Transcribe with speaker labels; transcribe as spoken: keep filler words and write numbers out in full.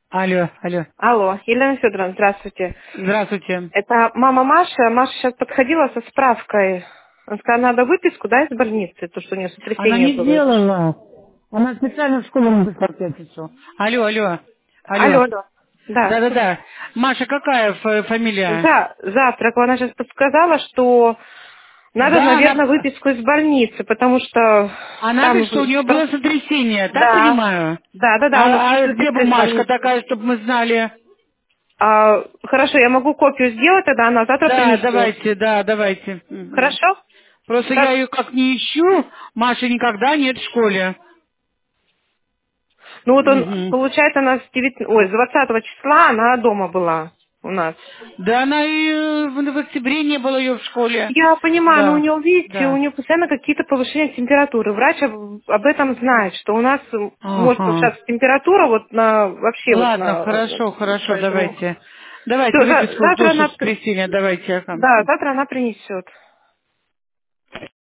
Speaker 1: Алло, алло.
Speaker 2: Алло, Елена Федоровна, здравствуйте.
Speaker 1: Здравствуйте.
Speaker 2: Это мама Маша. Маша сейчас подходила со справкой. Она сказала, надо выписку, да, из больницы, то, что у нее
Speaker 1: Она
Speaker 2: сотрясение
Speaker 1: не
Speaker 2: было.
Speaker 1: сделала. Она специально в школу не вышла в пятницу. Алло, алло.
Speaker 2: Алло,
Speaker 1: Алло.
Speaker 2: алло. Да, слушай.
Speaker 1: Да-да-да. Маша, какая ф- фамилия?
Speaker 2: За, завтрак она сейчас подсказала, что надо,
Speaker 1: Да,
Speaker 2: наверное,
Speaker 1: она...
Speaker 2: выписку из больницы, потому что
Speaker 1: Она
Speaker 2: там...
Speaker 1: говорит, что у нее было
Speaker 2: спро-
Speaker 1: сотрясение, так
Speaker 2: Да,
Speaker 1: понимаю?
Speaker 2: да, да, да, она
Speaker 1: А, а
Speaker 2: спрашивает,
Speaker 1: где
Speaker 2: быстро из
Speaker 1: бумажка
Speaker 2: больницы.
Speaker 1: такая, чтобы мы знали?
Speaker 2: А, хорошо, я могу копию сделать, тогда она завтра
Speaker 1: Да,
Speaker 2: принесет.
Speaker 1: давайте, да, давайте. Мгм.
Speaker 2: Хорошо?
Speaker 1: Просто я
Speaker 2: Так,
Speaker 1: ее как не ищу, Маши никогда нет в школе.
Speaker 2: ну вот он,
Speaker 1: Мгм.
Speaker 2: получается, она с девятнадцатого, ой, с двадцатого числа она дома была у нас.
Speaker 1: Да она и э, в в октябре не было ее в школе.
Speaker 2: Я понимаю, но у
Speaker 1: Да,
Speaker 2: нее, видите, у
Speaker 1: да.
Speaker 2: нее постоянно какие-то повышения температуры. Врач об, об этом знает, что у нас м, может
Speaker 1: Ага.
Speaker 2: повышаться температура вот на, вообще вот
Speaker 1: Ладно,
Speaker 2: на,
Speaker 1: хорошо, хорошо,
Speaker 2: поэтому...
Speaker 1: давайте. Давайте
Speaker 2: Все,
Speaker 1: выписку,
Speaker 2: завтра
Speaker 1: что что
Speaker 2: она, при-
Speaker 1: воскресенье, давайте. Ага.
Speaker 2: да, завтра она принесет.